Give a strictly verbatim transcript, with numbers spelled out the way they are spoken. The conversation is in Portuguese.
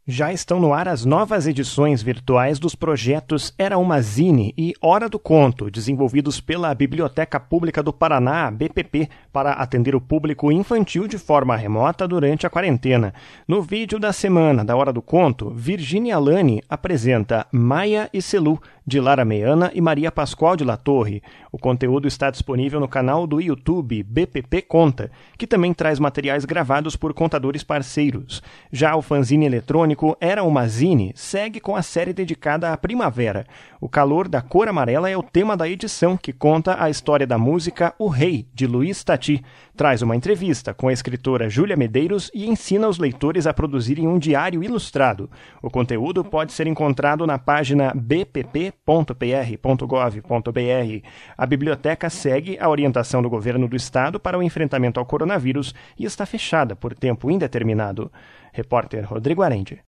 Já estão no ar as novas edições virtuais dos projetos Era uma Zine e Hora do Conto, desenvolvidos pela Biblioteca Pública do Paraná, B P P, para atender o público infantil de forma remota durante a quarentena. No vídeo da semana da Hora do Conto, Virginia Lani apresenta Maia e Celu, de Lara Meana e Maria Pascoal de La Torre. O conteúdo está disponível no canal do YouTube B P P Conta, que também traz materiais gravados por contadores parceiros. Já o fanzine eletrônico Era uma Zine segue com a série dedicada à primavera. O calor da cor amarela é o tema da edição, que conta a história da música O Rei, de Luiz Tati. Traz uma entrevista com a escritora Júlia Medeiros e ensina os leitores a produzirem um diário ilustrado. O conteúdo pode ser encontrado na página b p p ponto p r ponto gov ponto b r. A biblioteca segue a orientação do governo do estado para o enfrentamento ao coronavírus e está fechada por tempo indeterminado. Repórter Rodrigo Arendi.